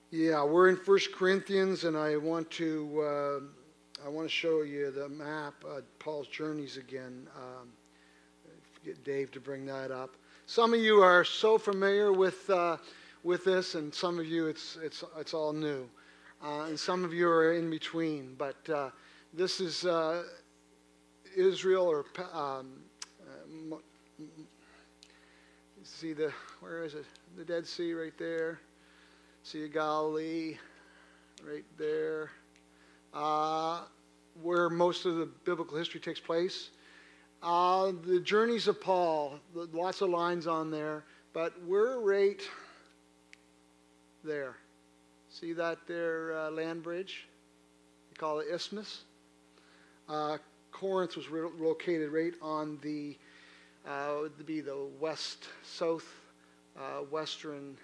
Yeah, we're in First Corinthians, and I want to show you the map, Paul's journeys again. Get Dave to bring that up. Some of you are so familiar with this, and some of you it's all new, and some of you are in between. But this is Israel, or see where is it? The Dead Sea right there. Sea of Galilee, right there, where most of the biblical history takes place. The journeys of Paul, lots of lines on there, but we're right there. See that there land bridge? We call it Isthmus. Corinth was located right on the would be the western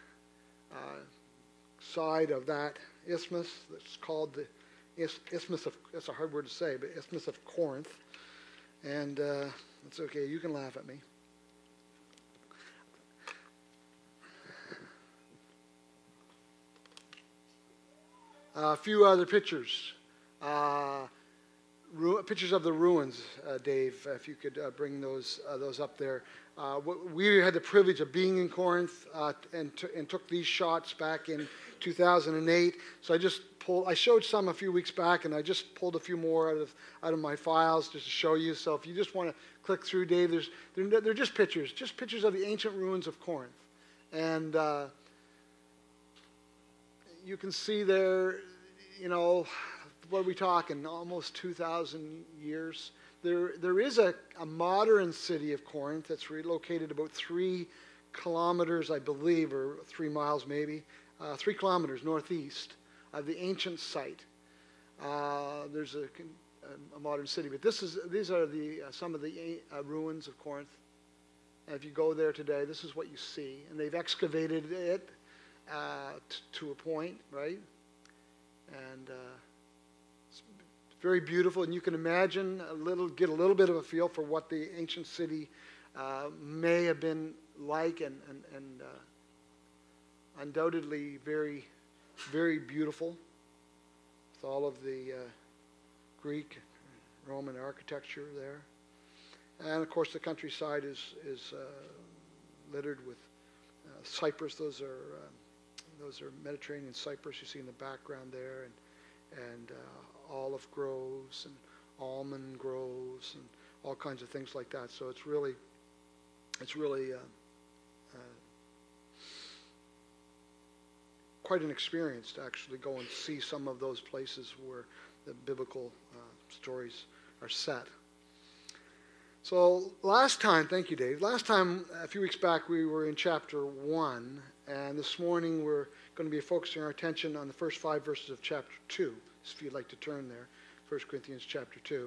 side of that isthmus. That's called the Isthmus of, that's a hard word to say, but Isthmus of Corinth. And it's okay, you can laugh at me. A few other pictures. Pictures of the ruins, Dave, if you could bring those up there. We had the privilege of being in Corinth and took these shots back in 2008. So I showed some a few weeks back, and I just pulled a few more out of my files just to show you. So if you just want to click through, Dave, they're just pictures of the ancient ruins of Corinth, and you can see there, what are we talking? Almost 2,000 years. There is a modern city of Corinth that's relocated about 3 kilometers, I believe, or 3 miles maybe, 3 kilometers northeast of the ancient site. There's a modern city, but these are some of the ruins of Corinth. And if you go there today, this is what you see, and they've excavated it to a point, right? And it's very beautiful, and you can imagine get a little bit of a feel for what the ancient city may have been like, and undoubtedly very, very beautiful with all of the Greek, Roman architecture there. And of course, the countryside is littered with cypress. Those are Mediterranean cypress you see in the background there, and olive groves and almond groves and all kinds of things like that. So it's really quite an experience to actually go and see some of those places where the biblical stories are set. So thank you, Dave. Last time, a few weeks back, we were in chapter 1, and this morning we're going to be focusing our attention on the first 5 verses of chapter 2, if you'd like to turn there, 1 Corinthians chapter 2.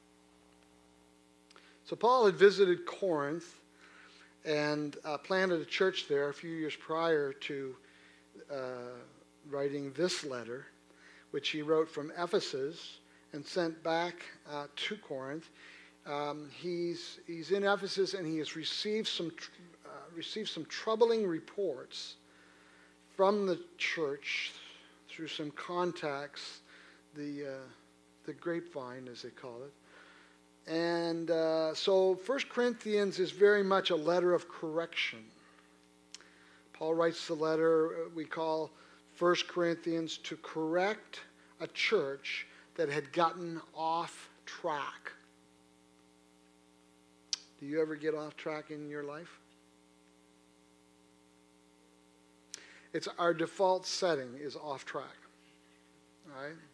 So Paul had visited Corinth and planted a church there a few years prior to writing this letter, which he wrote from Ephesus and sent back to Corinth. He's in Ephesus, and he has received some troubling reports from the church through some contacts, the grapevine, as they call it. And so 1 Corinthians is very much a letter of correction. Paul writes the letter we call 1 Corinthians to correct a church that had gotten off track. Do you ever get off track in your life? It's our default setting is off track. All right?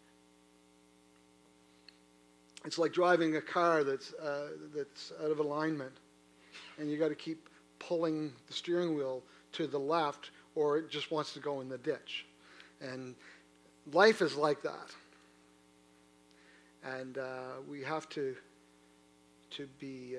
It's like driving a car that's out of alignment, and you got to keep pulling the steering wheel to the left, or it just wants to go in the ditch. And life is like that. And we have to be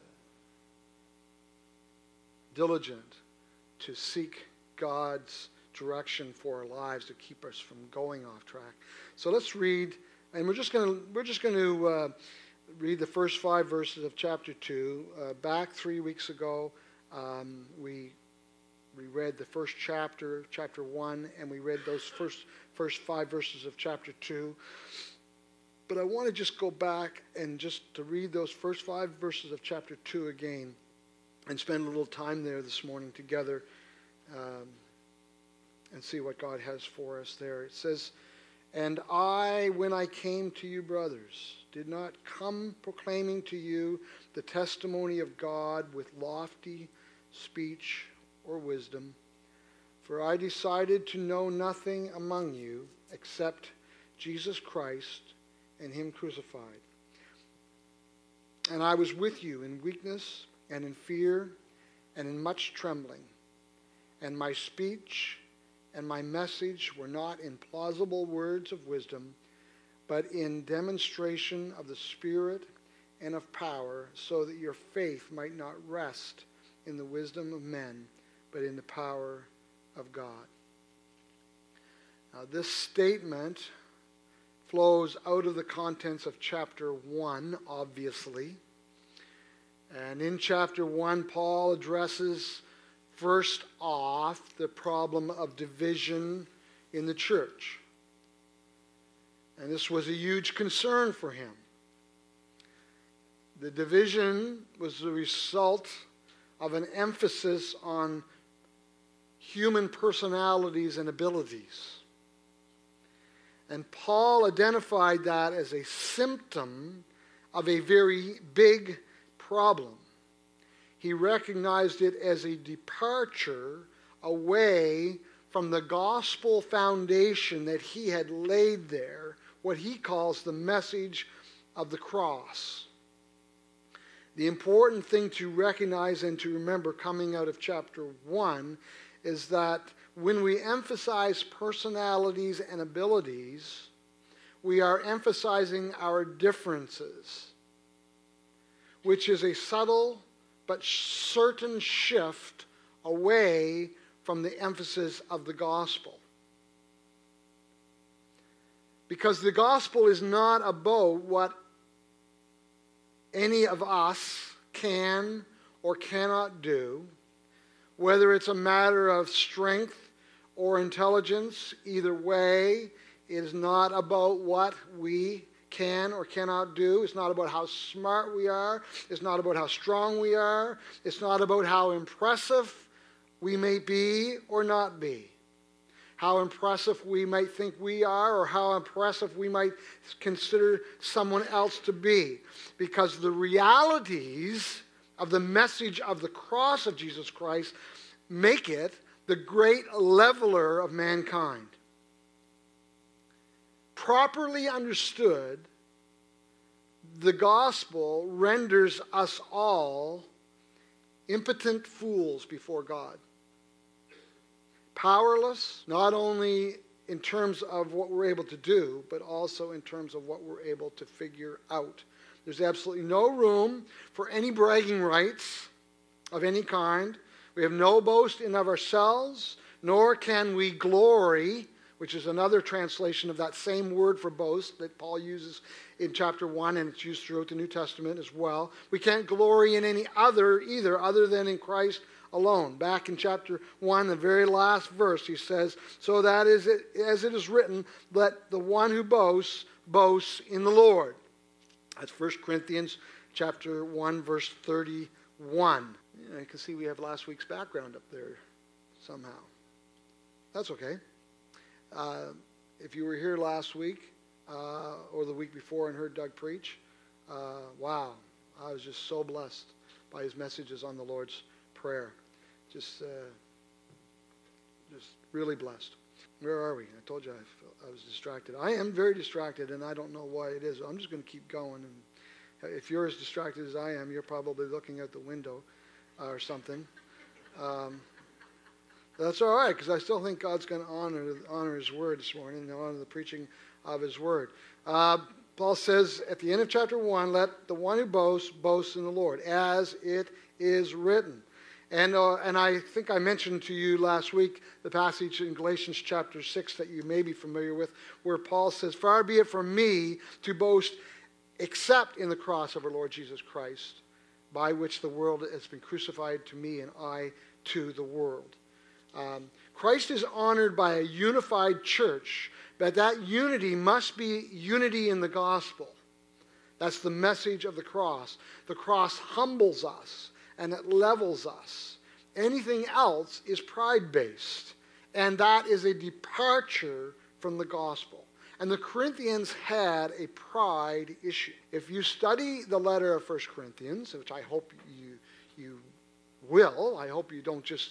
diligent to seek God's direction for our lives to keep us from going off track. So let's read, and we're just going to read the first 5 verses of chapter 2. Back 3 weeks ago, we We read the first chapter, chapter 1, and we read those first 5 verses of chapter 2. But I want to just go back and just to read those first 5 verses of chapter 2 again and spend a little time there this morning together and see what God has for us there. It says, "And I, when I came to you, brothers, did not come proclaiming to you the testimony of God with lofty speech or wisdom, for I decided to know nothing among you except Jesus Christ and him crucified. And I was with you in weakness and in fear and in much trembling. And my speech and my message were not in plausible words of wisdom, but in demonstration of the Spirit and of power, so that your faith might not rest in the wisdom of men, but in the power of God." Now, this statement flows out of the contents of chapter 1, obviously. And in chapter 1, Paul addresses first off the problem of division in the church. And this was a huge concern for him. The division was the result of an emphasis on human personalities and abilities. And Paul identified that as a symptom of a very big problem. He recognized it as a departure away from the gospel foundation that he had laid there, what he calls the message of the cross. The important thing to recognize and to remember coming out of chapter 1 is that when we emphasize personalities and abilities, we are emphasizing our differences, which is a subtle but certain shift away from the emphasis of the gospel. Because the gospel is not about what any of us can or cannot do, whether it's a matter of strength or intelligence. Either way, it is not about what we can or cannot do. It's not about how smart we are. It's not about how strong we are. It's not about how impressive we may be or not be. How impressive we might think we are, or how impressive we might consider someone else to be. Because the realities of the message of the cross of Jesus Christ make it the great leveler of mankind. Properly understood, the gospel renders us all impotent fools before God. Powerless, not only in terms of what we're able to do, but also in terms of what we're able to figure out. There's absolutely no room for any bragging rights of any kind. We have no boast in of ourselves, nor can we glory, which is another translation of that same word for boast that Paul uses in chapter 1, and it's used throughout the New Testament as well. We can't glory in any other either, other than in Christ alone. Back in chapter 1, the very last verse, he says, "So that is it, as it is written, let the one who boasts, boasts in the Lord." That's 1 Corinthians chapter 1, verse 31. You can see we have last week's background up there somehow. That's okay. If you were here last week or the week before and heard Doug preach, wow, I was just so blessed by his messages on the Lord's Prayer. Just really blessed. Where are we? I told you I was distracted. I am very distracted, and I don't know why it is. I'm just going to keep going. And if you're as distracted as I am, you're probably looking out the window or something. That's all right, because I still think God's going to honor His Word this morning and honor the preaching of His Word. Paul says at the end of chapter 1, let the one who boasts, boast in the Lord, as it is written. And I think I mentioned to you last week the passage in Galatians chapter 6 that you may be familiar with, where Paul says, "Far be it from me to boast except in the cross of our Lord Jesus Christ, by which the world has been crucified to me and I to the world." Christ is honored by a unified church, but that unity must be unity in the gospel. That's the message of the cross. The cross humbles us and it levels us. Anything else is pride-based, and that is a departure from the gospel. And the Corinthians had a pride issue. If you study the letter of 1 Corinthians, which I hope you will, I hope you don't just,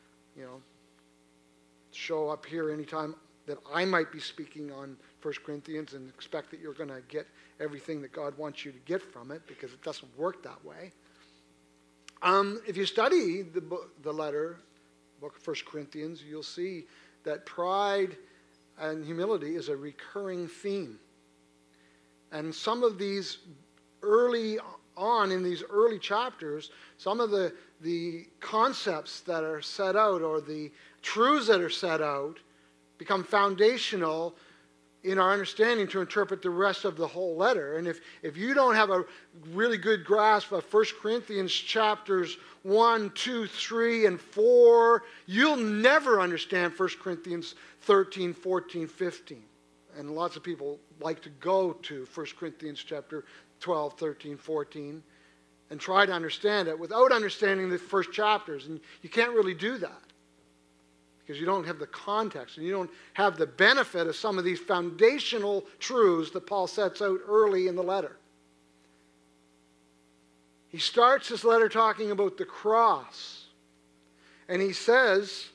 show up here anytime that I might be speaking on 1 Corinthians and expect that you're going to get everything that God wants you to get from it, because it doesn't work that way. If you study the letter, book of 1 Corinthians, you'll see that pride and humility is a recurring theme. And some of these early on, in these early chapters, some of the concepts that are set out, or the truths that are set out, become foundational in our understanding to interpret the rest of the whole letter. And if you don't have a really good grasp of 1 Corinthians chapters 1, 2, 3, and 4, you'll never understand 1 Corinthians 13, 14, 15. And lots of people like to go to 1 Corinthians chapter 12, 13, 14, and try to understand it without understanding the first chapters. And you can't really do that, because you don't have the context and you don't have the benefit of some of these foundational truths that Paul sets out early in the letter. He starts this letter talking about the cross. And he says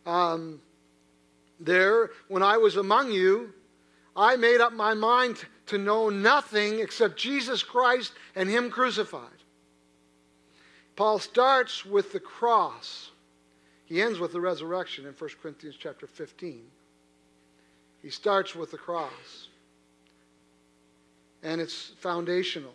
there, when I was among you, I made up my mind to know nothing except Jesus Christ and Him crucified. Paul starts with the cross. He ends with the resurrection in 1 Corinthians chapter 15. He starts with the cross. And it's foundational.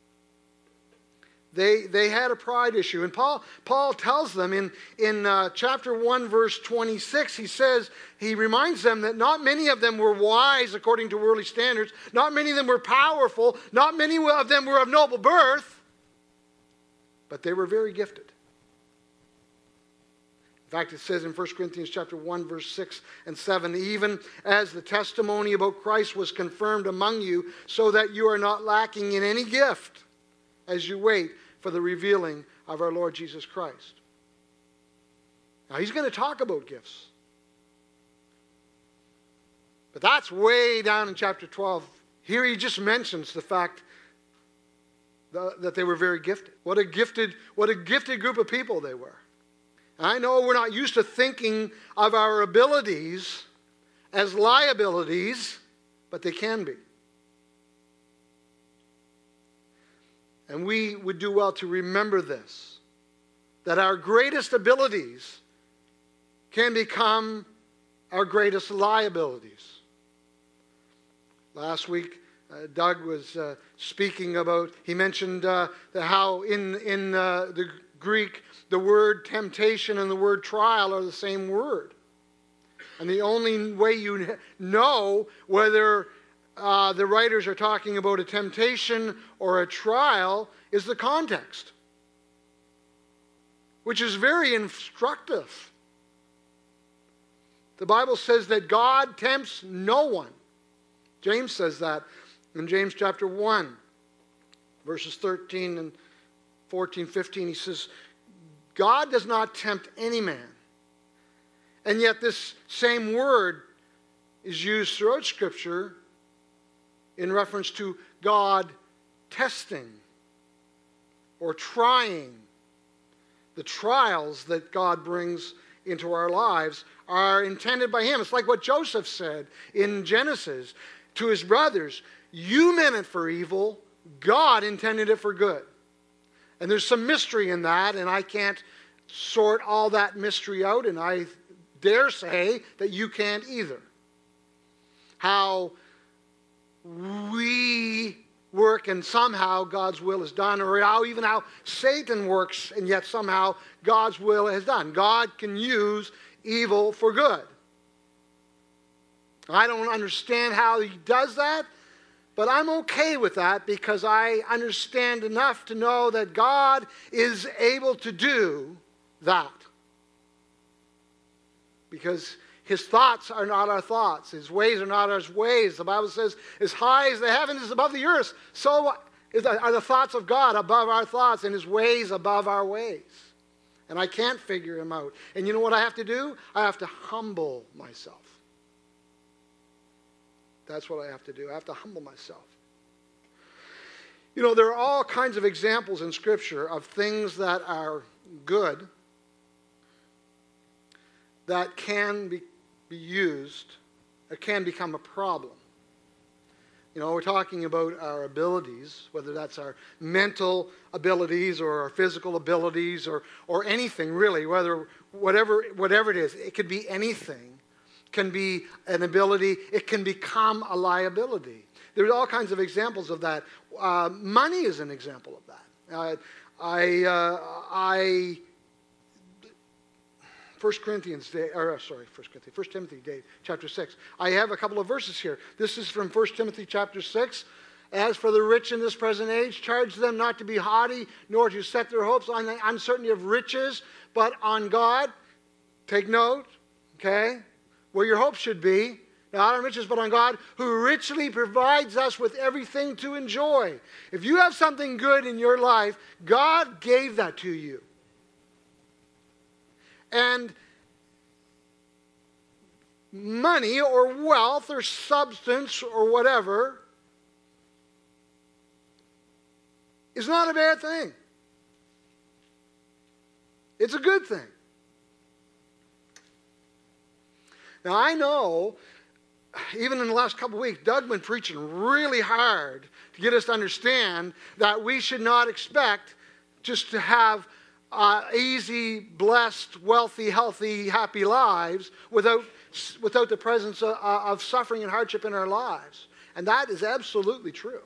They had a pride issue. And Paul tells them in chapter 1, verse 26, he reminds them that not many of them were wise according to worldly standards. Not many of them were powerful. Not many of them were of noble birth. But they were very gifted. In fact, it says in 1 Corinthians chapter 1, verse 6 and 7, even as the testimony about Christ was confirmed among you, so that you are not lacking in any gift as you wait for the revealing of our Lord Jesus Christ. Now, he's going to talk about gifts. But that's way down in chapter 12. Here he just mentions the fact that they were very gifted. What a gifted group of people they were. I know we're not used to thinking of our abilities as liabilities, but they can be. And we would do well to remember this, that our greatest abilities can become our greatest liabilities. Last week, Doug was speaking about, he mentioned how in the Greek, the word temptation and the word trial are the same word. And the only way you know whether the writers are talking about a temptation or a trial is the context, which is very instructive. The Bible says that God tempts no one. James says that in James chapter 1, verses 13 and 14, 15, he says, God does not tempt any man. And yet this same word is used throughout Scripture in reference to God testing or trying. The trials that God brings into our lives are intended by Him. It's like what Joseph said in Genesis to his brothers, you meant it for evil, God intended it for good. And there's some mystery in that, and I can't sort all that mystery out, and I dare say that you can't either. How we work and somehow God's will is done, or how Satan works and yet somehow God's will is done. God can use evil for good. I don't understand how He does that, but I'm okay with that because I understand enough to know that God is able to do that. because his thoughts are not our thoughts. His ways are not our ways. The Bible says, as high as the heavens is above the earth, so are the thoughts of God above our thoughts, and his ways above our ways. And I can't figure him out. And you know what I have to do? I have to humble myself. That's what I have to do. I have to humble myself. You know, there are all kinds of examples in Scripture of things that are good that can be used, it can become a problem. You know, we're talking about our abilities, whether that's our mental abilities or our physical abilities or anything really, whatever it is. It could be anything. It can be an ability. It can become a liability. There's all kinds of examples of that. Money is an example of that. 1 Timothy, chapter 6. I have a couple of verses here. This is from 1 Timothy chapter 6. As for the rich in this present age, charge them not to be haughty, nor to set their hopes on the uncertainty of riches, but on God. Take note, okay, where your hope should be. Not on riches, but on God, who richly provides us with everything to enjoy. If you have something good in your life, God gave that to you. And money or wealth or substance or whatever is not a bad thing. It's a good thing. Now I know, even in the last couple of weeks, Doug's been preaching really hard to get us to understand that we should not expect just to have easy, blessed, wealthy, healthy, happy lives without the presence of suffering and hardship in our lives. And that is absolutely true.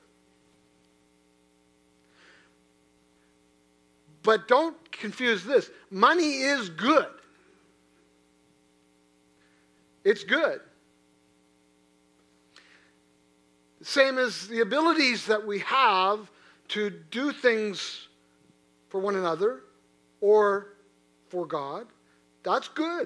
But don't confuse this. Money is good. It's good. Same as the abilities that we have to do things for one another or for God, that's good.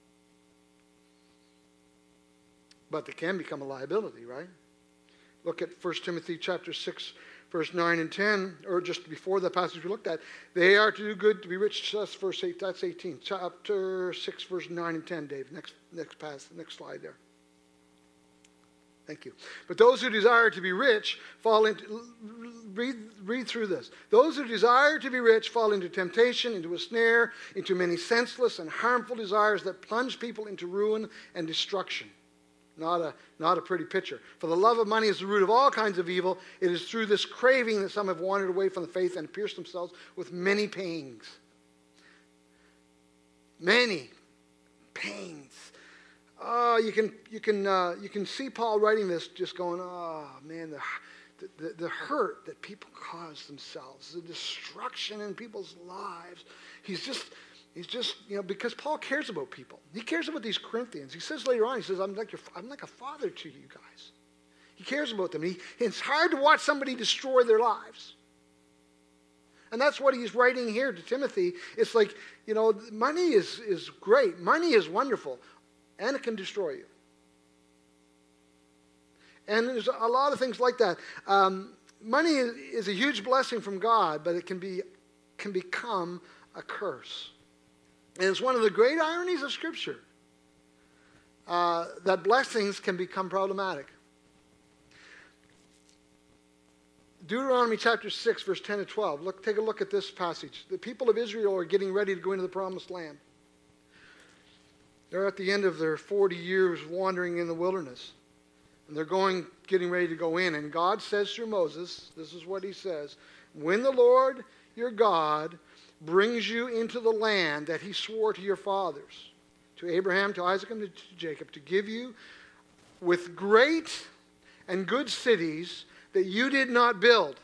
But they can become a liability, right? Look at 1 Timothy chapter 6, verse 9 and 10, or just before the passage we looked at. They are to do good, to be rich. That's verse 8. That's 18. Chapter 6, verse 9 and 10, Dave. Next slide there. Thank you. But those who desire to be rich fall into, read through this. Those who desire to be rich fall into temptation, into a snare, into many senseless and harmful desires that plunge people into ruin and destruction. Not a pretty picture. For the love of money is the root of all kinds of evil. It is through this craving that some have wandered away from the faith and pierced themselves with many pangs. Many pangs. Oh, you can see Paul writing this, just going, oh man, the hurt that people cause themselves, the destruction in people's lives. He's just, because Paul cares about people. He cares about these Corinthians. He says later on, he says, I'm like a father to you guys. He cares about them. It's hard to watch somebody destroy their lives. And that's what he's writing here to Timothy. It's like, money is great. Money is wonderful. And it can destroy you. And there's a lot of things like that. Money is a huge blessing from God, but it can become a curse. And it's one of the great ironies of Scripture that blessings can become problematic. Deuteronomy chapter 6, verse 10 to 12. Take a look at this passage. The people of Israel are getting ready to go into the promised land. They're at the end of their 40 years wandering in the wilderness. And they're getting ready to go in. And God says through Moses, this is what he says, when the Lord your God brings you into the land that he swore to your fathers, to Abraham, to Isaac, and to Jacob, to give you with great and good cities that you did not build,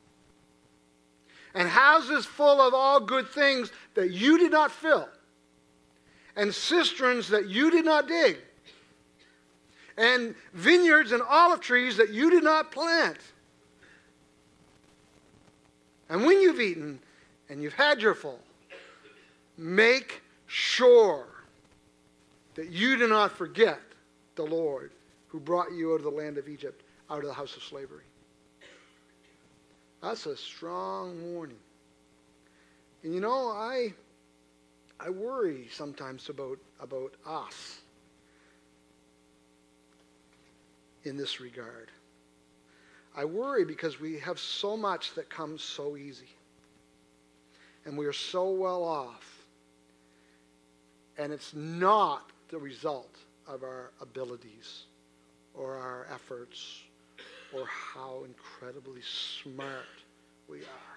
and houses full of all good things that you did not fill, and cisterns that you did not dig, and vineyards and olive trees that you did not plant. And when you've eaten and you've had your full, make sure that you do not forget the Lord who brought you out of the land of Egypt, out of the house of slavery. That's a strong warning. And you know, I worry sometimes about us in this regard. I worry because we have so much that comes so easy. And we are so well off. And it's not the result of our abilities or our efforts or how incredibly smart we are.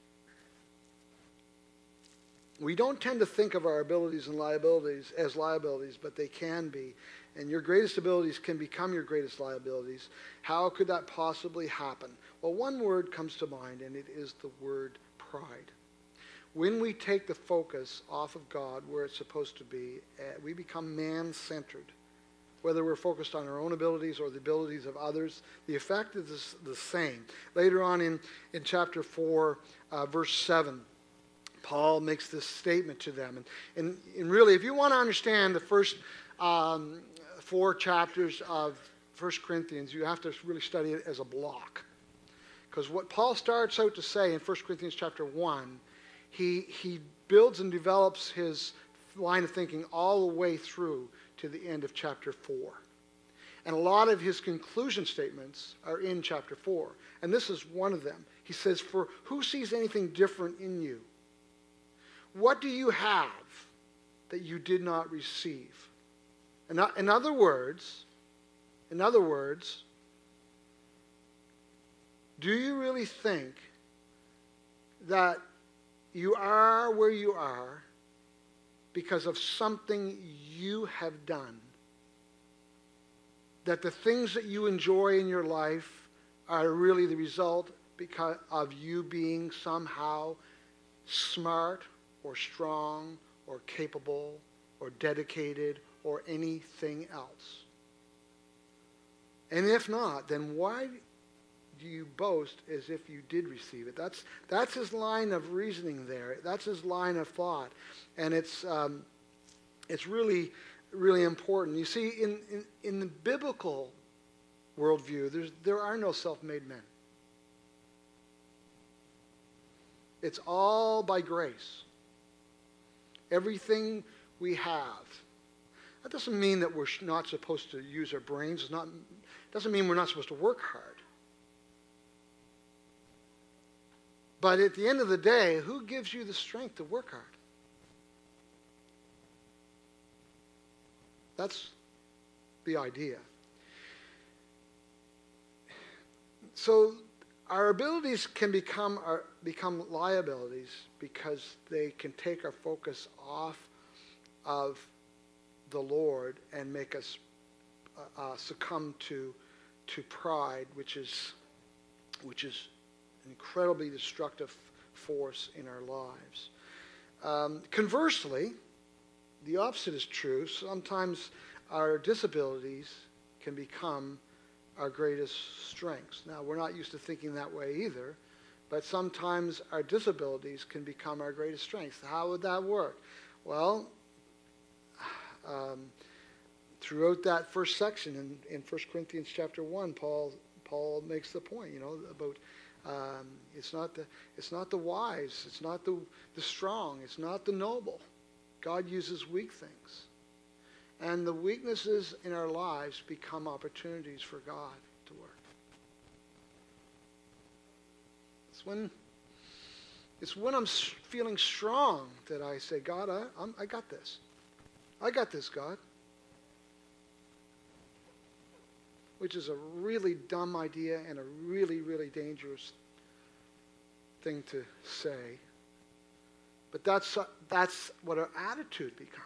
We don't tend to think of our abilities and liabilities as liabilities, but they can be. And your greatest abilities can become your greatest liabilities. How could that possibly happen? Well, one word comes to mind, and it is the word pride. When we take the focus off of God where it's supposed to be, we become man-centered. Whether we're focused on our own abilities or the abilities of others, the effect is the same. Later on in chapter 4, verse 7, Paul makes this statement to them. And really, if you want to understand the first 4 chapters of 1 Corinthians, you have to really study it as a block. Because what Paul starts out to say in 1 Corinthians chapter 1, he builds and develops his line of thinking all the way through to the end of chapter 4. And a lot of his conclusion statements are in chapter 4. And this is one of them. He says, "For who sees anything different in you? What do you have that you did not receive?" In other words, do you really think that you are where you are because of something you have done? That the things that you enjoy in your life are really the result because of you being somehow smart or strong or capable or dedicated or anything else? And if not, then why do you boast as if you did receive it? That's his line of reasoning there. That's his line of thought. And it's really, really important. You see, in the biblical worldview, there are no self-made men. It's all by grace. Everything we have. That doesn't mean that we're not supposed to use our brains. It doesn't mean we're not supposed to work hard. But at the end of the day, who gives you the strength to work hard? That's the idea. So our abilities can become liabilities because they can take our focus off of the Lord and make us succumb to pride, which is an incredibly destructive force in our lives. Conversely, the opposite is true. Sometimes our disabilities can become our greatest strengths. Now, we're not used to thinking that way either, but sometimes our disabilities can become our greatest strengths. How would that work? Well, throughout that first section in 1 Corinthians chapter 1, Paul makes the point, about it's not the wise, it's not the strong, it's not the noble. God uses weak things. And the weaknesses in our lives become opportunities for God to work. It's when I'm feeling strong that I say, God, I got this. I got this, God. Which is a really dumb idea and a really, really dangerous thing to say. But that's what our attitude becomes.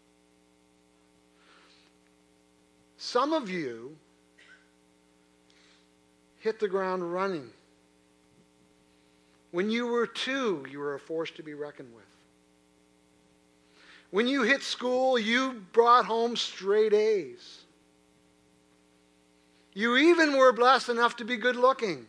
Some of you hit the ground running. When you were 2, you were a force to be reckoned with. When you hit school, you brought home straight A's. You even were blessed enough to be good looking.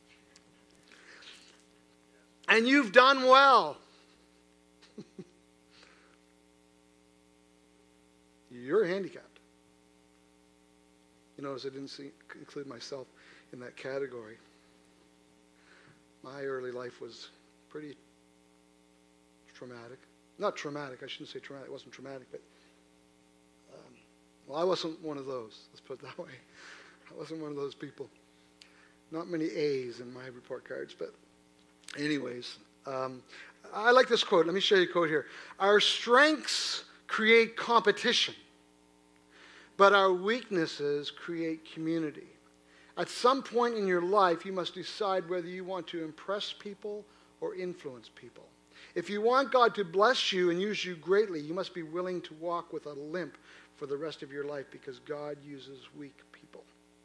And you've done well. you're handicapped. You notice I didn't include myself in that category. My early life was pretty traumatic. Not traumatic, I shouldn't say traumatic. It wasn't traumatic, but I wasn't one of those. Let's put it that way. I wasn't one of those people. Not many A's in my report cards, but anyways. I like this quote. Let me show you a quote here. Our strengths create competition, but our weaknesses create community. At some point in your life, you must decide whether you want to impress people or influence people. If you want God to bless you and use you greatly, you must be willing to walk with a limp for the rest of your life, because God uses weak people.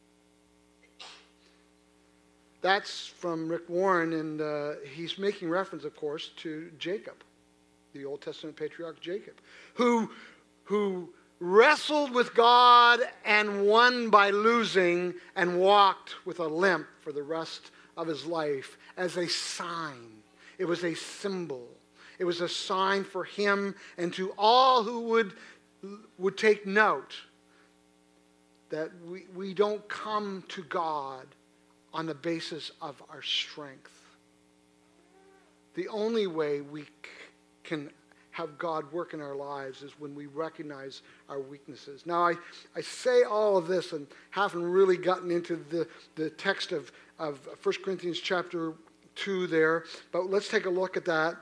That's from Rick Warren, and he's making reference, of course, to Jacob, the Old Testament patriarch Jacob, who wrestled with God and won by losing and walked with a limp for the rest of his life as a sign. It was a symbol. It was a sign for him and to all who would take note that we don't come to God on the basis of our strength. The only way we can have God work in our lives is when we recognize our weaknesses. Now, I say all of this and haven't really gotten into the text of 1 Corinthians chapter 2 there, but let's take a look at that,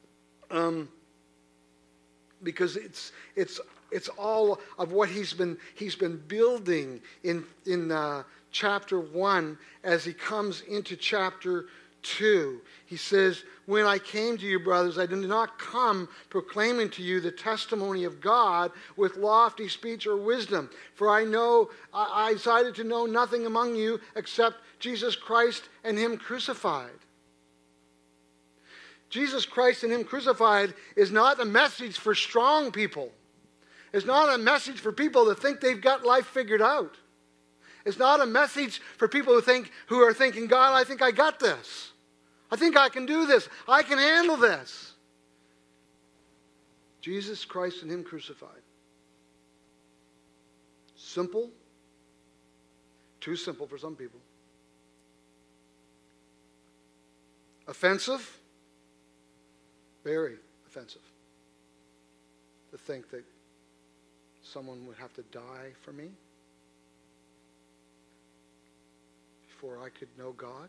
because it's all of what he's been building in chapter 1 as he comes into chapter 2. He says, when I came to you, brothers, I did not come proclaiming to you the testimony of God with lofty speech or wisdom. For I decided to know nothing among you except Jesus Christ and him crucified. Jesus Christ and him crucified is not a message for strong people. It's not a message for people that think they've got life figured out. It's not a message for people who are thinking, God, I think I got this. I think I can do this. I can handle this. Jesus Christ and him crucified. Simple. Too simple for some people. Offensive. Very offensive. To think that someone would have to die for me before I could know God.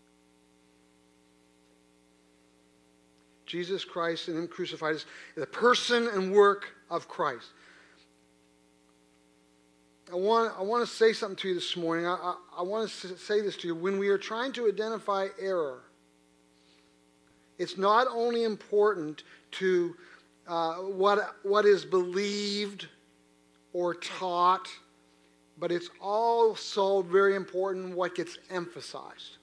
Jesus Christ and him crucified is the person and work of Christ. I want to say something to you this morning. I want to say this to you. When we are trying to identify error, it's not only important to what is believed or taught, but it's also very important what gets emphasized.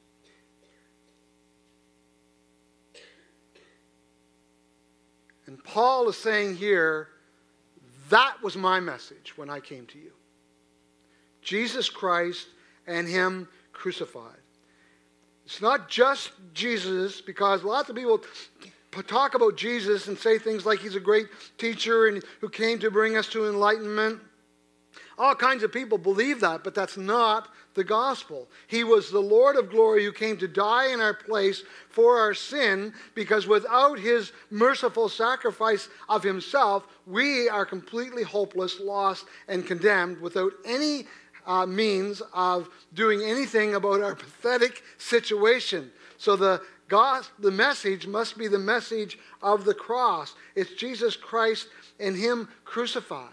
And Paul is saying here, that was my message when I came to you. Jesus Christ and him crucified. It's not just Jesus, because lots of people talk about Jesus and say things like he's a great teacher and who came to bring us to enlightenment. All kinds of people believe that, but that's not the gospel. He was the Lord of glory who came to die in our place for our sin, because without his merciful sacrifice of himself, we are completely hopeless, lost, and condemned without any means of doing anything about our pathetic situation. So the message must be the message of the cross. It's Jesus Christ and him crucified.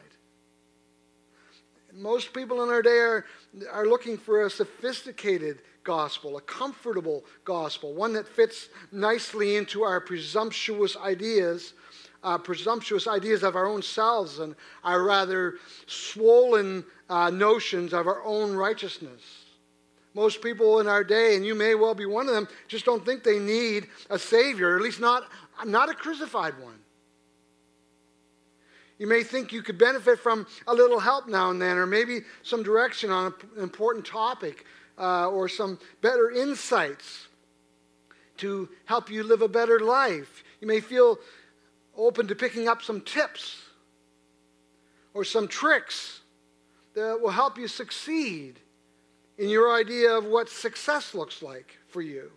Most people in our day are looking for a sophisticated gospel, a comfortable gospel, one that fits nicely into our presumptuous ideas of our own selves and our rather swollen notions of our own righteousness. Most people in our day, and you may well be one of them, just don't think they need a Savior, at least not a crucified one. You may think you could benefit from a little help now and then, or maybe some direction on an important topic, or some better insights to help you live a better life. You may feel open to picking up some tips. or some tricks that will help you succeed in your idea of what success looks like for you,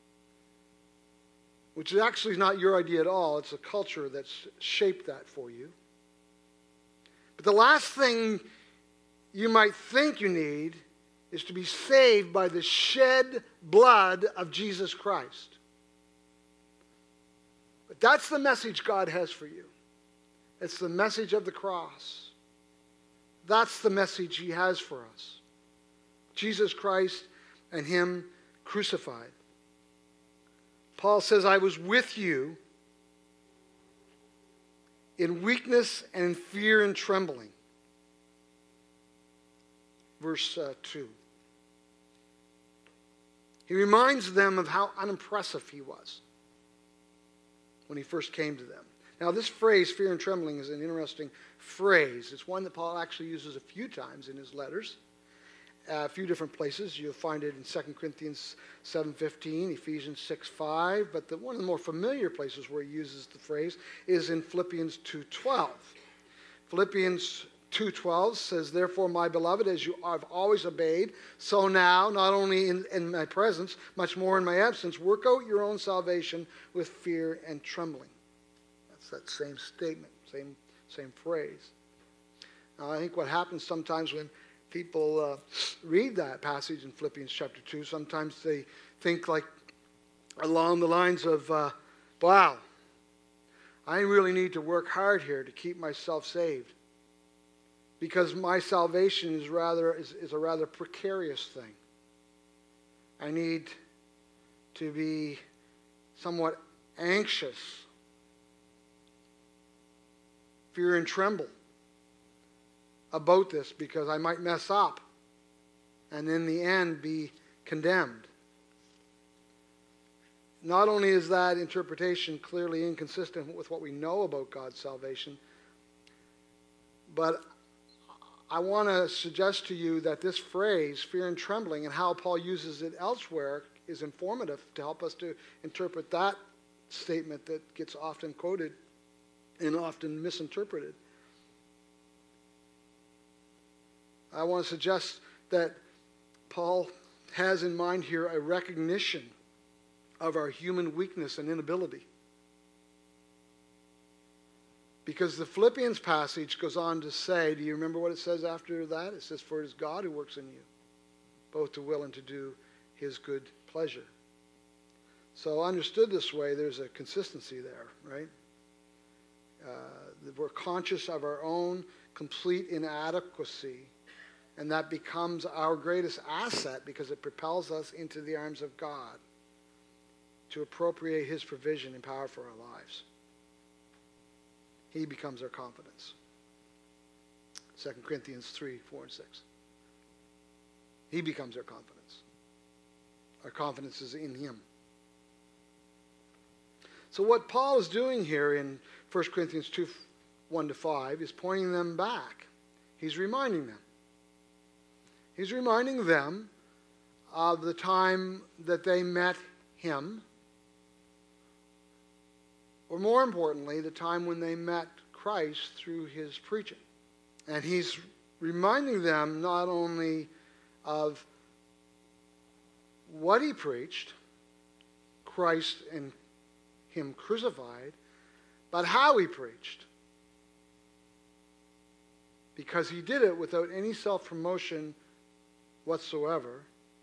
which is actually not your idea at all. It's a culture that's shaped that for you. But the last thing you might think you need is to be saved by the shed blood of Jesus Christ. But that's the message God has for you. It's the message of the cross. That's the message he has for us. Jesus Christ and him crucified. Paul says, I was with you in weakness and in fear and trembling. Verse 2. He reminds them of how unimpressive he was when he first came to them. Now, this phrase, fear and trembling, is an interesting phrase. It's one that Paul actually uses a few times in his letters. A few different places. You'll find it in 2 Corinthians 7:15, Ephesians 6:5. But one of the more familiar places where he uses the phrase is in Philippians 2:12. Philippians 2:12 says, therefore, my beloved, as you have always obeyed, so now, not only in my presence, much more in my absence, work out your own salvation with fear and trembling. That's that same statement, same phrase. Now, I think what happens sometimes when people read that passage in Philippians chapter 2, sometimes they think like along the lines of, wow, I really need to work hard here to keep myself saved, because my salvation is a rather precarious thing. I need to be somewhat anxious, fear and tremble about this, because I might mess up and in the end be condemned. Not only is that interpretation clearly inconsistent with what we know about God's salvation, but I want to suggest to you that this phrase, fear and trembling, and how Paul uses it elsewhere is informative to help us to interpret that statement that gets often quoted and often misinterpreted. I want to suggest that Paul has in mind here a recognition of our human weakness and inability. Because the Philippians passage goes on to say, do you remember what it says after that? It says, for it is God who works in you, both to will and to do his good pleasure. So understood this way, there's a consistency there, right? We're conscious of our own complete inadequacy, and that becomes our greatest asset because it propels us into the arms of God to appropriate his provision and power for our lives. He becomes our confidence. 2 Corinthians 3:4 and 6. He becomes our confidence. Our confidence is in him. So what Paul is doing here in 1 Corinthians 2:1-5 is pointing them back. He's reminding them. He's reminding them of the time that they met him, or more importantly, the time when they met Christ through his preaching. And he's reminding them not only of what he preached, Christ and him crucified, but how he preached. Because he did it without any self-promotion whatsoever.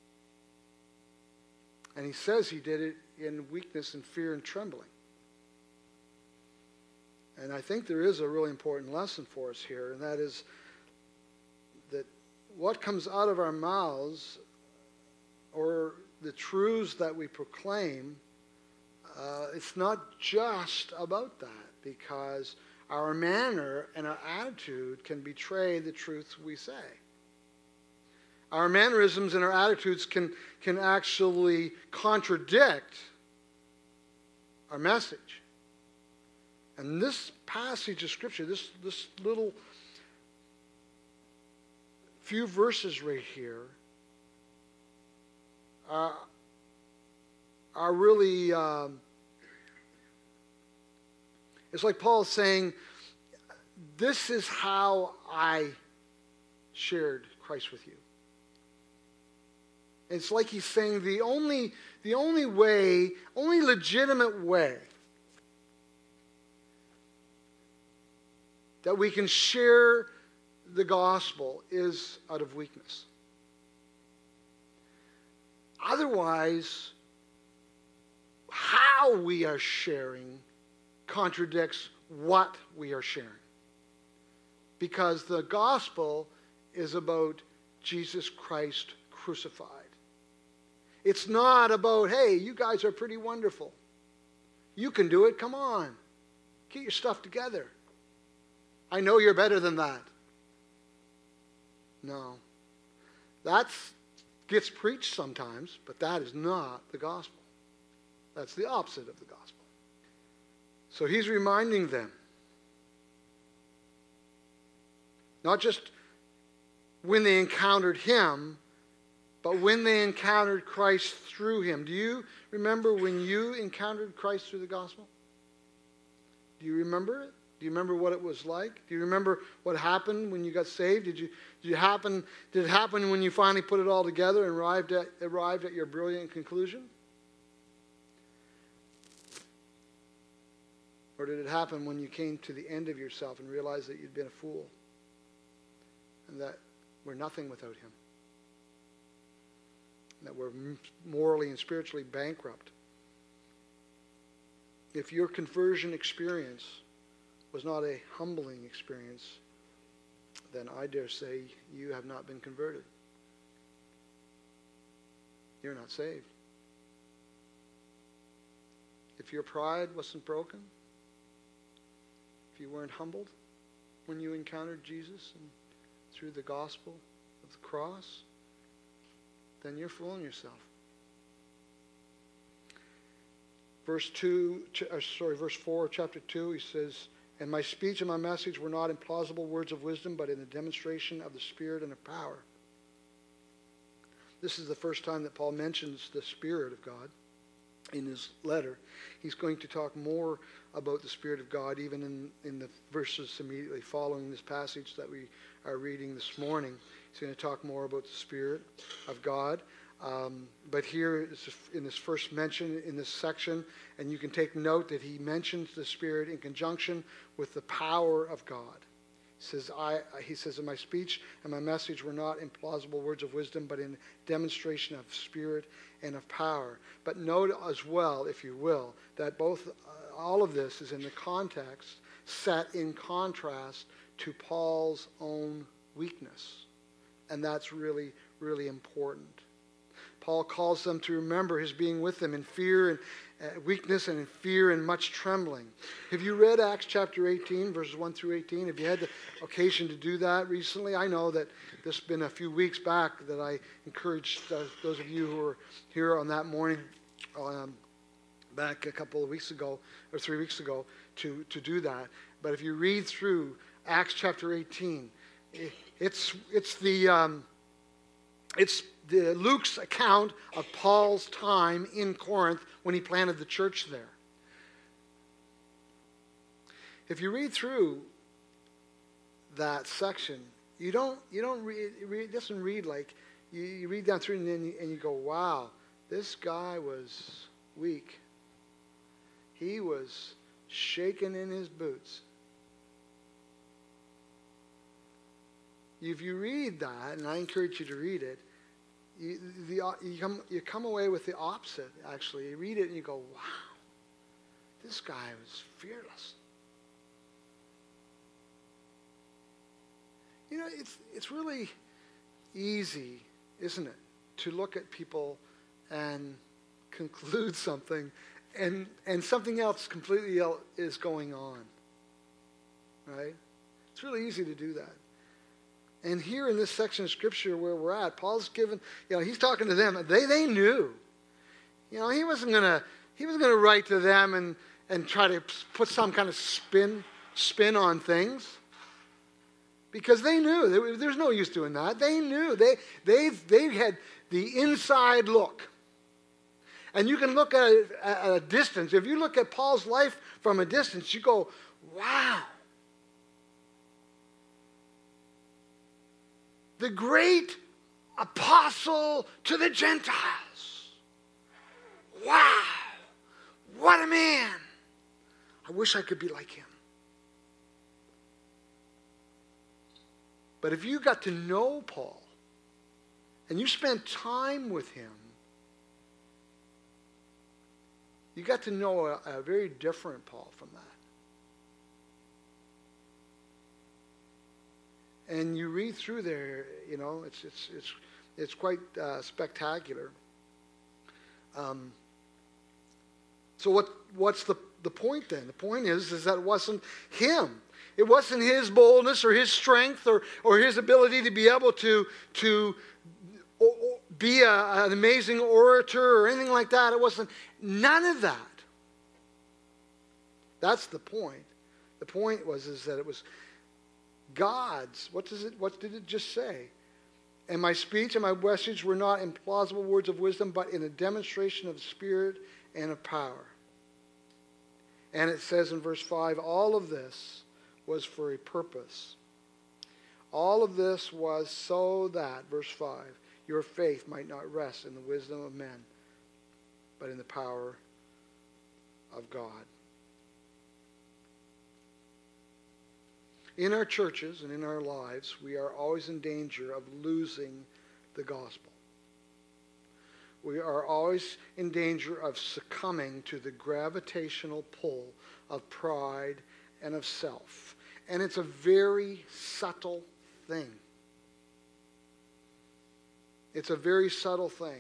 And he says he did it in weakness and fear and trembling. And I think there is a really important lesson for us here, and that is that what comes out of our mouths, or the truths that we proclaim, it's not just about that, because our manner and our attitude can betray the truth we say. Our mannerisms and our attitudes can actually contradict our message. And this passage of Scripture, this little few verses right here, are really, it's like Paul saying, this is how I shared Christ with you. It's like he's saying the only way, only legitimate way that we can share the gospel is out of weakness. Otherwise, how we are sharing contradicts what we are sharing. Because the gospel is about Jesus Christ crucified. It's not about, hey, you guys are pretty wonderful. You can do it. Come on. Get your stuff together. I know you're better than that. No. That gets preached sometimes, but that is not the gospel. That's the opposite of the gospel. So he's reminding them, not just when they encountered him, but when they encountered Christ through him. Do you remember when you encountered Christ through the gospel? Do you remember it? Do you remember what it was like? Do you remember what happened when you got saved? Did it happen when you finally put it all together and arrived at your brilliant conclusion? Or did it happen when you came to the end of yourself and realized that you'd been a fool and that we're nothing without him? That we're morally and spiritually bankrupt? If your conversion experience was not a humbling experience, then I dare say you have not been converted. You're not saved. If your pride wasn't broken, if you weren't humbled when you encountered Jesus and through the gospel of the cross, then you're fooling yourself. Verse 4 of chapter 2, he says, "And my speech and my message were not in plausible words of wisdom, but in the demonstration of the Spirit and of power." This is the first time that Paul mentions the Spirit of God in his letter. He's going to talk more about the Spirit of God even in the verses immediately following this passage that we are reading this morning. He's going to talk more about the Spirit of God. But here in this first mention in this section, and you can take note that he mentions the Spirit in conjunction with the power of God. He says, "In my speech and my message were not in plausible words of wisdom, but in demonstration of Spirit and of power." But note as well, if you will, that all of this is in the context set in contrast to Paul's own weakness. And that's really, really important. Paul calls them to remember his being with them in fear and weakness and in fear and much trembling. Have you read Acts chapter 18, verses 1 through 18? Have you had the occasion to do that recently? I know that this has been a few weeks back that I encouraged those of you who were here on that morning back a couple of weeks ago or 3 weeks ago to do that. But if you read through Acts chapter 18, it's Luke's account of Paul's time in Corinth when he planted the church there. If you read through that section, you don't read. It doesn't read like you read down through and you go, "Wow, this guy was weak. He was shaking in his boots." If you read that, and I encourage you to read it, you come away with the opposite, actually. You read it and you go, "Wow, this guy was fearless." You know, it's really easy, isn't it, to look at people and conclude something and something else completely is going on, right? It's really easy to do that. And here in this section of Scripture where we're at, Paul's given, he's talking to them. They knew. He wasn't gonna write to them and try to put some kind of spin on things. Because they knew. There's no use doing that. They knew. They had the inside look. And you can look at it at a distance. If you look at Paul's life from a distance, you go, "Wow. the great apostle to the Gentiles. Wow, what a man. I wish I could be like him. But if you got to know Paul, and you spent time with him, you got to know a very different Paul from that. And you read through there, you know, it's quite spectacular. So what's the point then? The point is that it wasn't him. It wasn't his boldness or his strength or his ability to be able to be an amazing orator or anything like that. It wasn't none of that. That's the point. The point is that it was God's. What did it just say? And my speech and my message were not in plausible words of wisdom, but in a demonstration of the Spirit and of power. And it says in verse 5, all of this was for a purpose. All of this was so that, verse 5, your faith might not rest in the wisdom of men, but in the power of God. In our churches and in our lives, we are always in danger of losing the gospel. We are always in danger of succumbing to the gravitational pull of pride and of self. And it's a very subtle thing. It's a very subtle thing.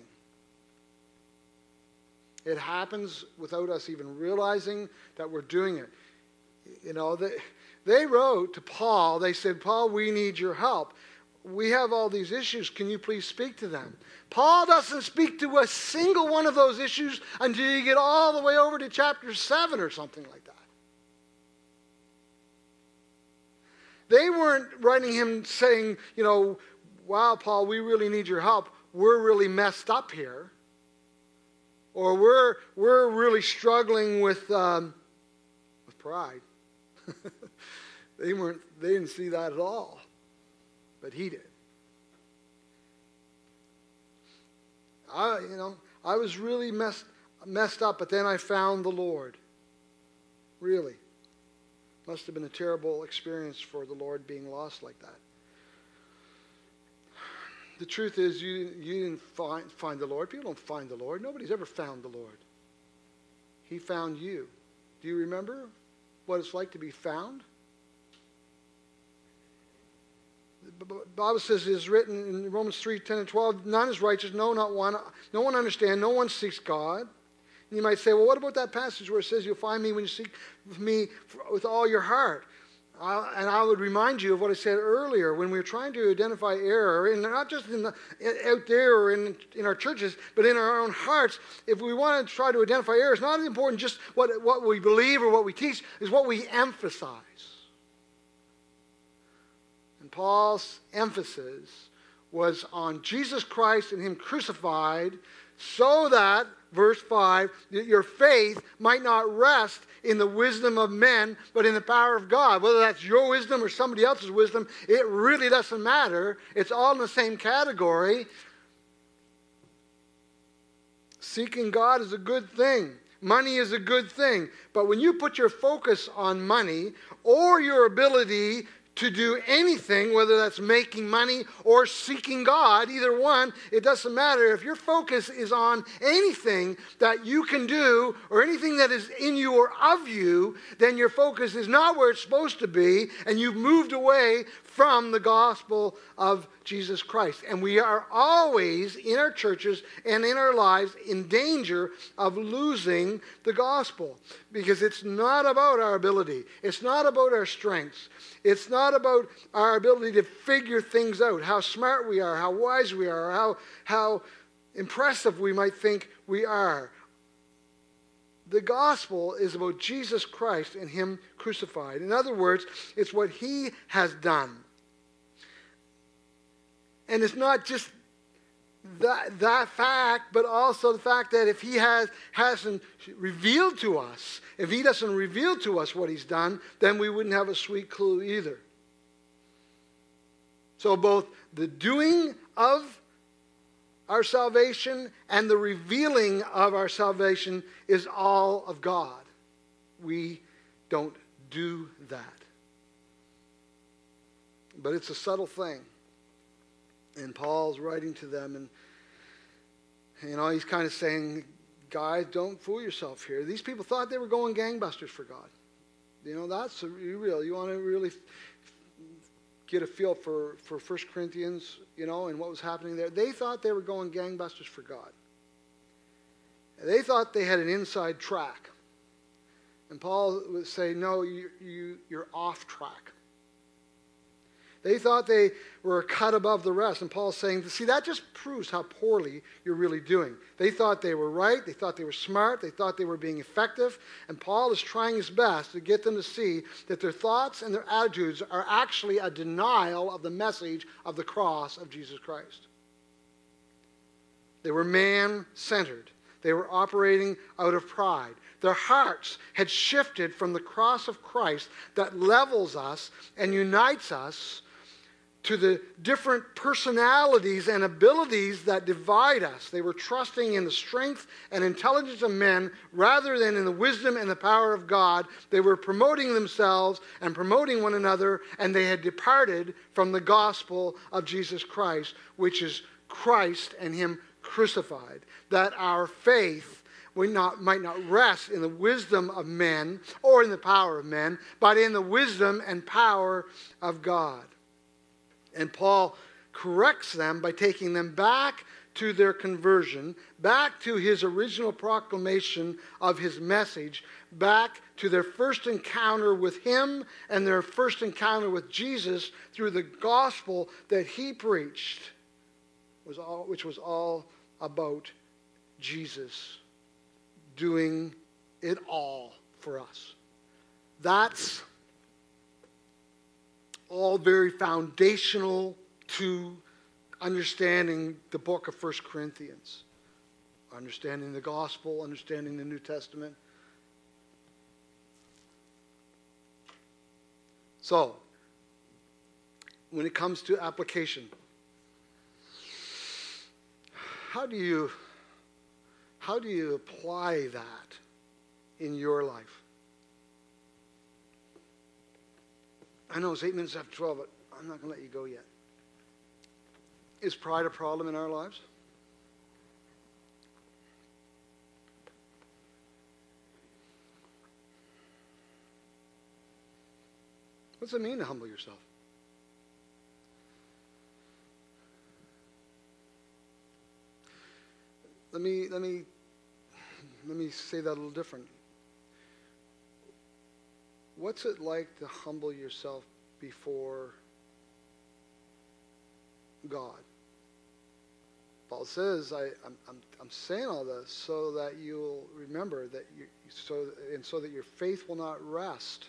It happens without us even realizing that we're doing it. You know, they wrote to Paul, they said, Paul, we need your help. We have all these issues. Can you please speak to them? Paul doesn't speak to a single one of those issues until you get all the way over to chapter 7 or something like that. They weren't writing him saying, you know, wow, Paul, we really need your help. We're really messed up here. Or we're really struggling with pride. They didn't see that at all. But he did. I was really messed up, but then I found the Lord. Really. Must have been a terrible experience for the Lord being lost like that. The truth is, you didn't find the Lord. People don't find the Lord. Nobody's ever found the Lord. He found you. Do you remember what it's like to be found? The Bible says it is written in Romans 3:10 and 12, none is righteous, no, not one. No one understands, no one seeks God. And you might say, well, what about that passage where it says you'll find me when you seek me with all your heart? And I would remind you of what I said earlier when we were trying to identify error, and not just out there or in our churches, but in our own hearts. If we want to try to identify error, it's not important just what we believe or what we teach, is what we emphasize. And Paul's emphasis was on Jesus Christ and Him crucified, so that, verse 5, that your faith might not rest in the wisdom of men, but in the power of God. Whether that's your wisdom or somebody else's wisdom, it really doesn't matter. It's all in the same category. Seeking God is a good thing. Money is a good thing. But when you put your focus on money or your ability to do anything, whether that's making money or seeking God, either one, it doesn't matter. If your focus is on anything that you can do or anything that is in you or of you, then your focus is not where it's supposed to be, and you've moved away from the gospel of Jesus Christ. And we are always, in our churches and in our lives, in danger of losing the gospel. Because it's not about our ability. It's not about our strengths. It's not about our ability to figure things out, how smart we are, how wise we are, how impressive we might think we are. The gospel is about Jesus Christ and Him crucified. In other words, it's what He has done. And it's not just that fact, but also the fact that if He hasn't revealed to us, if He doesn't reveal to us what He's done, then we wouldn't have a sweet clue either. So both the doing of our salvation and the revealing of our salvation is all of God. We don't do that. But it's a subtle thing. And Paul's writing to them, and he's kind of saying, guys, don't fool yourself here. These people thought they were going gangbusters for God. That's real. You want to really get a feel for 1 Corinthians, and what was happening there. They thought they were going gangbusters for God. They thought they had an inside track. And Paul would say, no, you're off track. They thought they were a cut above the rest. And Paul's saying, see, that just proves how poorly you're really doing. They thought they were right. They thought they were smart. They thought they were being effective. And Paul is trying his best to get them to see that their thoughts and their attitudes are actually a denial of the message of the cross of Jesus Christ. They were man-centered. They were operating out of pride. Their hearts had shifted from the cross of Christ that levels us and unites us to the different personalities and abilities that divide us. They were trusting in the strength and intelligence of men rather than in the wisdom and the power of God. They were promoting themselves and promoting one another, and they had departed from the gospel of Jesus Christ, which is Christ and Him crucified. That our faith might not rest in the wisdom of men or in the power of men, but in the wisdom and power of God. And Paul corrects them by taking them back to their conversion, back to his original proclamation of his message, back to their first encounter with him and their first encounter with Jesus through the gospel that he preached, which was all about Jesus doing it all for us. That's all very foundational to understanding the book of 1 Corinthians. Understanding the gospel, understanding the New Testament. So, when it comes to application, how do you apply that in your life? I know it's 8 minutes after 12, but I'm not going to let you go yet. Is pride a problem in our lives? What does it mean to humble yourself? Let me say that a little different. What's it like to humble yourself before God? Paul says, I'm saying all this so that you'll remember that so that your faith will not rest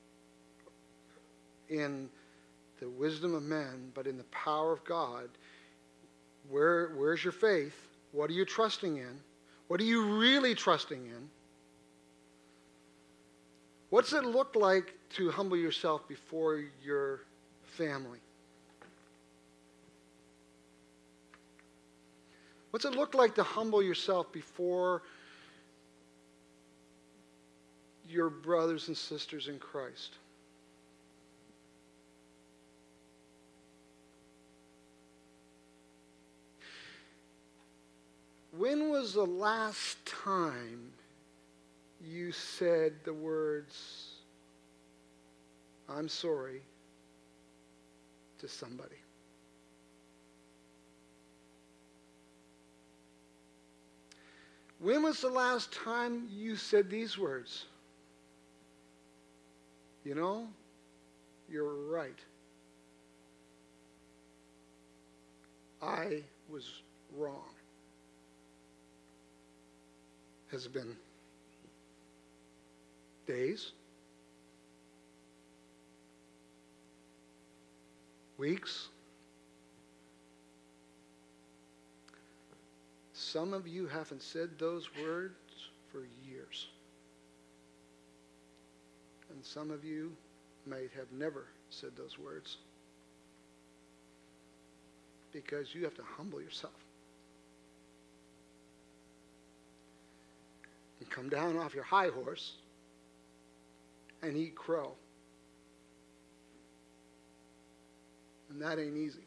in the wisdom of men, but in the power of God. Where's your faith? What are you trusting in? What are you really trusting in? What's it look like to humble yourself before your family? What's it look like to humble yourself before your brothers and sisters in Christ? When was the last time you said the words, I'm sorry, to somebody? When was the last time you said these words? You know, you're right. I was wrong. Has it been days? Weeks? Some of you haven't said those words for years. And some of you might have never said those words. because you have to humble yourself. And come down off your high horse and eat crow. And that ain't easy.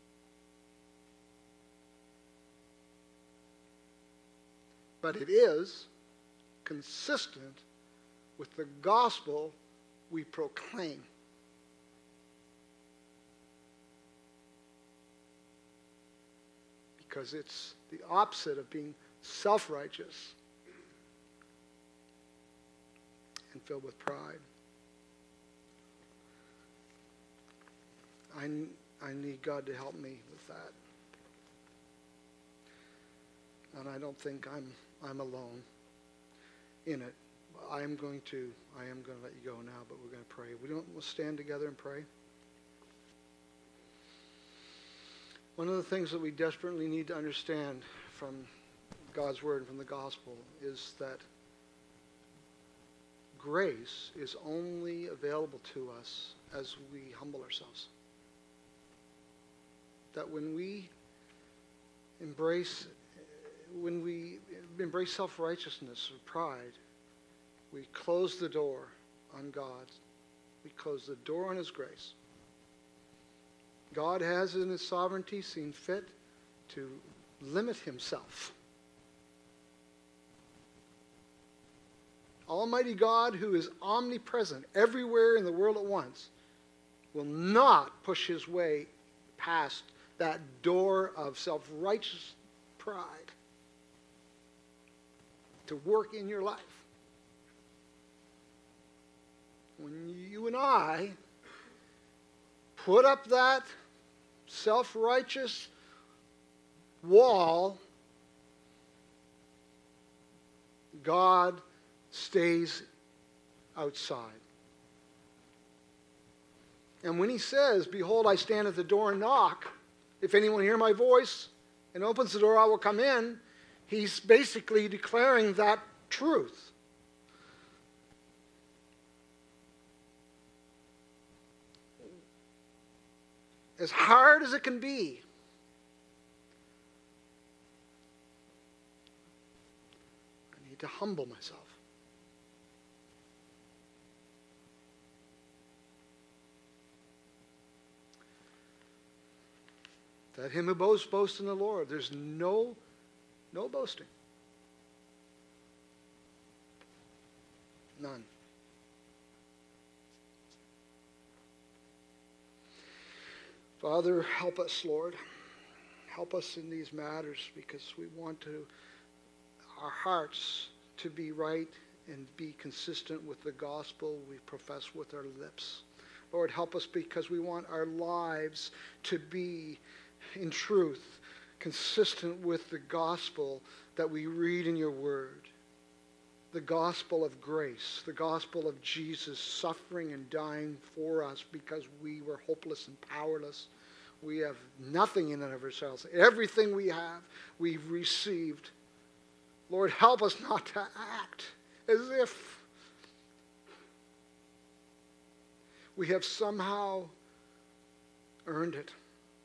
But it is consistent with the gospel we proclaim. Because it's the opposite of being self-righteous and filled with pride. I need God to help me with that. And I don't think I'm alone in it. I am going to let you go now, but we're going to pray. We'll stand together and pray. One of the things that we desperately need to understand from God's word and from the gospel is that grace is only available to us as we humble ourselves. That when we embrace self-righteousness or pride, we close the door on God. We close the door on His grace. God has in His sovereignty seen fit to limit Himself. Almighty God, who is omnipresent everywhere in the world at once, will not push His way past that door of self-righteous pride to work in your life. When you and I put up that self-righteous wall, God stays outside. And when He says, "Behold, I stand at the door and knock. If anyone hear my voice and opens the door, I will come in," He's basically declaring that truth. As hard as it can be, I need to humble myself. Let him who boasts, boast in the Lord. There's no boasting. None. Father, help us, Lord. Help us in these matters, because we want our hearts to be right and be consistent with the gospel we profess with our lips. Lord, help us because we want our lives to be, in truth, consistent with the gospel that we read in your word. The gospel of grace, the gospel of Jesus suffering and dying for us because we were hopeless and powerless. We have nothing in and of ourselves. Everything we have, we've received. Lord, help us not to act as if we have somehow earned it.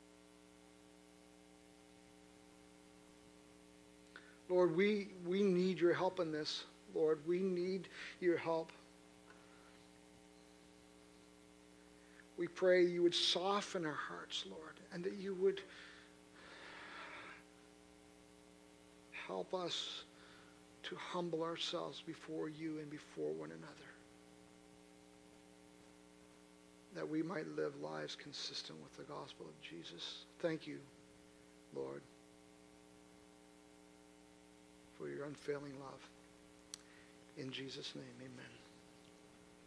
Lord, we need your help in this. Lord, we need your help. We pray you would soften our hearts, Lord, and that you would help us to humble ourselves before you and before one another, that we might live lives consistent with the gospel of Jesus. Thank you, Lord, for your unfailing love. In Jesus' name, amen.